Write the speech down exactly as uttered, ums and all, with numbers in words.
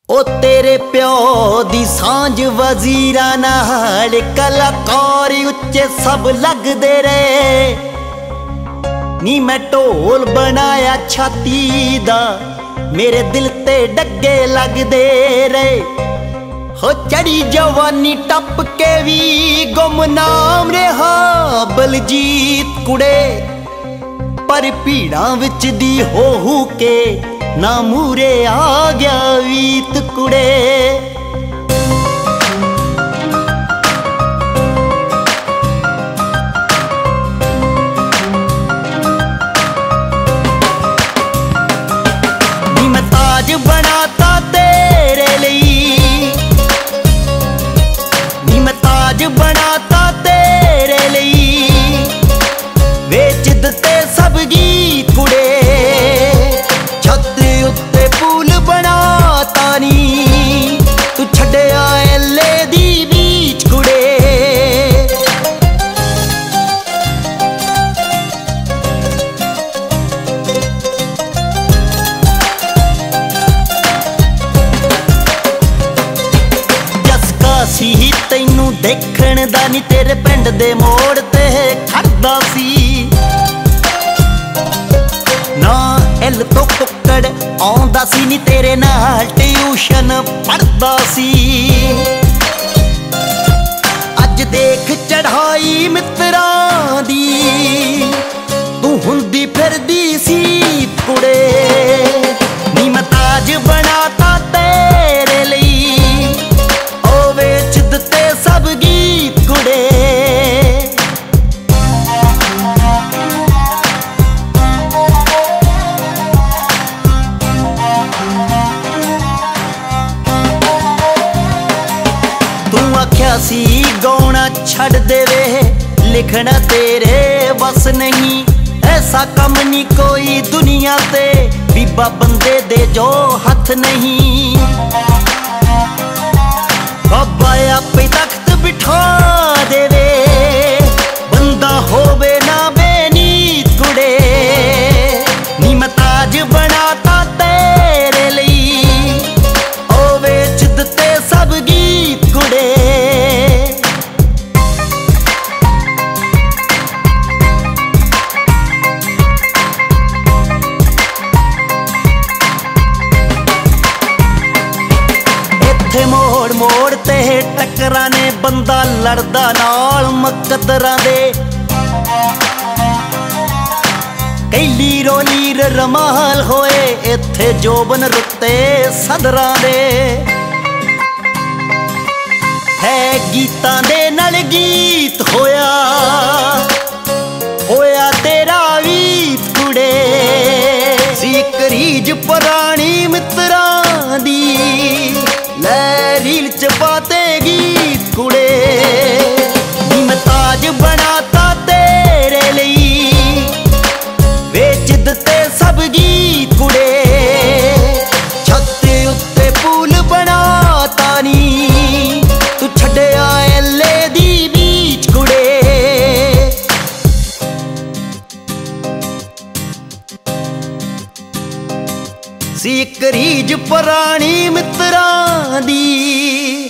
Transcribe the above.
ओ तेरे प्यो दी सांझ वजीरा नाल कलाकार उच्चे सब लगदे रहे नी। मैं ढोल बनाया छाती दा मेरे दिल ते डगे लगदे रहे। हो चढ़ी जवानी टप के भी गुमनाम रहा बलजीत कुड़े। पर भीड़ां विच दी हो हू के ना मूरे आ गया वीत कुड़े। नी मैं ताज बनाता तेरे लिए, नी मैं ताज बनाता तेरे लिए। वेच दिते सब गीत कुड़े, पूल बनाता नी तू छड्या एले दी बीच कुड़े। जसका सी तैनू देखण दा नी तेरे पिंड दे मोड़ ते खड़दा सी ना। एल तो कुक्कड़ आउंदा सी नी तेरे नाल ट्यूशन पढ़दा सी। अज देख चढ़ाई मित्रां दी तू हुंदी फिरदी सी कुड़े। नी मैं ताज बनाता तेरे लिए, ओ वेच दिते सब गीत कुड़े। आख्या सी गाना छड़ देवे लिखना तेरे बस नहीं। ऐसा कम नहीं कोई दुनिया ते बीबा बंदे दे जो हथ नहीं। बाबा आपे तख्त बिठा देवे बंदा होवे ना बेनीत कुड़े। नी मैं ताज बनाता तेरे लिए, ओ वेच दिते सब गीत कुड़े। मोड़ मोड़ ते टकरा ने बंदा लड़दा नाल मकदरां दे। कई लीरो लीर रमाल होए इत्थे जोबन रुत्ते सदरां दे। है गीतां दे नाल गीत होया होया तेरा वीत कुड़े। सी करीज पुरानी मित्रां दी लै रील च पाते गीत कुड़े। नी मैं ताज बनाता तेरे लिए, वेच दिते सब गीत कुड़े। छत उत्ते पूल बनाता नी तू छड्या एले दी बीच कुड़े। सी करीज पुरानी मित्रां दी